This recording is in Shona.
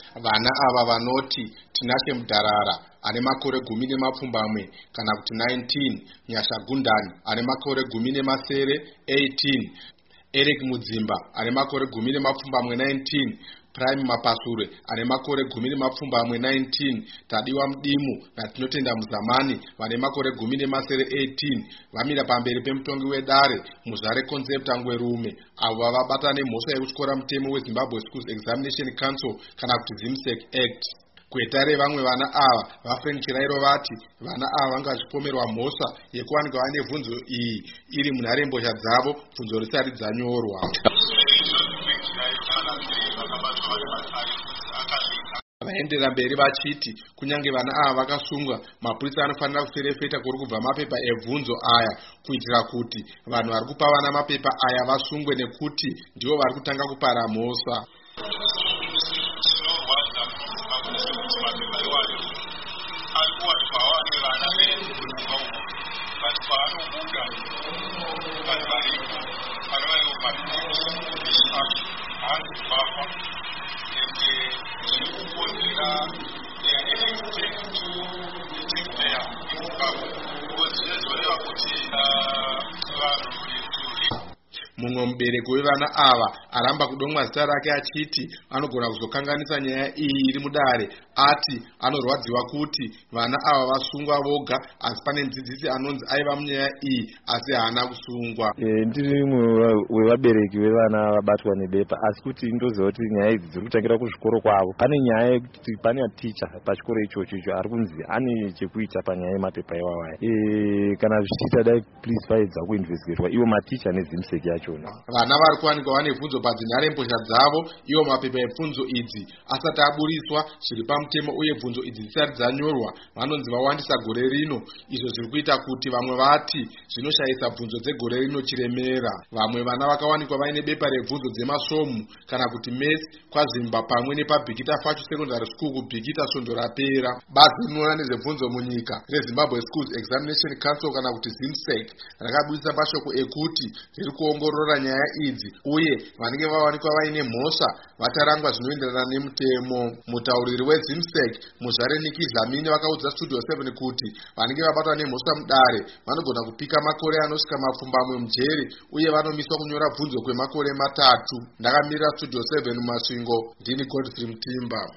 Vana ava vanoti Tinashe Mudharara ane makore 10 kana kuti 19, Nyasha Gundani ane makore 18, Eric Mudzimba ane makore 19, Prime Mapasure ane makore 19, Tadiwa Mdimu naTinotenda Muzamani vane makore 18 vamira pamberi pemutongi wedare Muzare Concept Angwerume avo vavabata nemhosva yekutyora mutemo weZimbabwe Schools Examination Council kana kuti ZIMSEC Act. Kwetare vamwe vana ava vaFrank Chirairo vati vana ava vanga vachipomerwa mhosva yekuwanikwa vane bvunzo iyi iri munharembozha dzavo bvunzo risati dzanyorwa. Vaenderera mberi vachiti kunyange vana ava vakasungwa, mapurisa anofanira kuferefeta kuri kubva mapepa ebvunzo aya kuitira kuti vanhu vari kupa vana mapepa aya vasungwe nekuti ndivo vari kutanga kupara mhosva. Mumwe mubereki wevana ava aramba kudomwa zita rake achiti anogona kuzokanganisa nyaya iyi iri mudare. Ati anorwadziwa kuti vana ava vasungwa voga asi pane mudzidzisi anonzi aiva munyaya iyi asi haana kusungwa. Ndiri mumwe wevabereki vevana vabatwa nebepa asi kuti ndoziva kuti nyaya idzi dziri kutangira kuzvikoro kwavo. Pane nyaya yekuti pane ticha pachikoro ichocho ari kunzi ane chekuita panyaya yemapepa iwawaya. Kana zvichiita dai please vaedza kuinvestigirwa ivo maticha neZIMSEC yacho. Vana vari kuwanikwa vane bvunzo padzinharembozha dzavo iwo mapepa ebvunzo idzi asati aburiswa zviri pamutemo uye bvunzo idzi dzisati dzanyorwa vanonzi vawandisa gore rino, izvo zviri kuita kuti vamwe vati zvinoshayisa bvunzo dzegore rino chiremera. Vamwe vana vakawanikwa vaine bepa rebvunzo dzemasvomu kana kuti mesi kwaZimba pamwe nepaBhikita Fachu Secondary School kuBhikita svondo rapera. Bazi rinoona nezvebvunzo munyika reZimbabwe Schools Examination Council kana kuti ZIMSEC rakabudisa mashoko ekuti riri kuongorora nyaya idzi uye vanenge vawanikwa vaine mhosva vatarangwa zvinoenderana nemutemo. Mutauriri weZIMSEC Muzvare Niki Dlamini vakaudza Studio 7 kuti vanenge vabatwa nemhosva mudare vanogona kupika makore anosvika 20 mujeri uye vanomiswa kunyora bvunzo kwemakore 3. Ndakamirira Studio 7 mumasvingo, ndini Godfrey Mutimba.